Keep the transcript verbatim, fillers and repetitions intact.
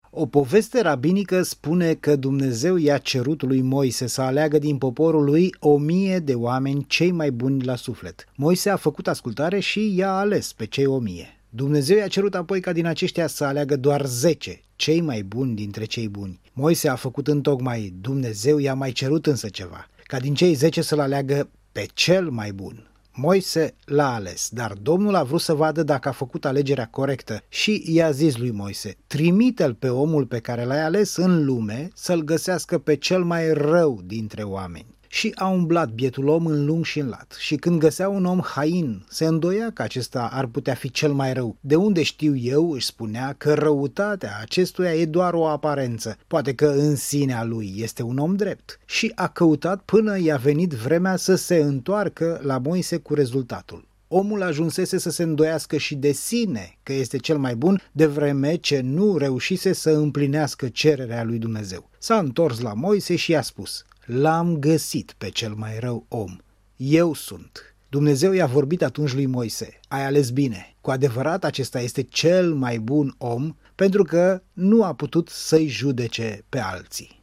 O poveste rabinică spune că Dumnezeu i-a cerut lui Moise să aleagă din poporul lui o mie de oameni cei mai buni la suflet. Moise a făcut ascultare și i-a ales pe cei o mie. Dumnezeu i-a cerut apoi ca din aceștia să aleagă doar zece, cei mai buni dintre cei buni. Moise a făcut întocmai, Dumnezeu i-a mai cerut însă ceva, ca din cei zece să-l aleagă pe cel mai bun. Moise l-a ales, dar Domnul a vrut să vadă dacă a făcut alegerea corectă și i-a zis lui Moise: trimite-l pe omul pe care l-ai ales în lume să-l găsească pe cel mai rău dintre oameni. Și a umblat bietul om în lung și în lat și când găsea un om hain, se îndoia că acesta ar putea fi cel mai rău. De unde știu eu, își spunea, că răutatea acestuia e doar o aparență, poate că în sinea lui este un om drept. Și a căutat până i-a venit vremea să se întoarcă la Moise cu rezultatul. Omul ajunsese să se îndoiască și de sine că este cel mai bun, de vreme ce nu reușise să împlinească cererea lui Dumnezeu. S-a întors la Moise și i-a spus: l-am găsit pe cel mai rău om. Eu sunt. Dumnezeu i-a vorbit atunci lui Moise: ai ales bine. Cu adevărat acesta este cel mai bun om, pentru că nu a putut să-i judece pe alții.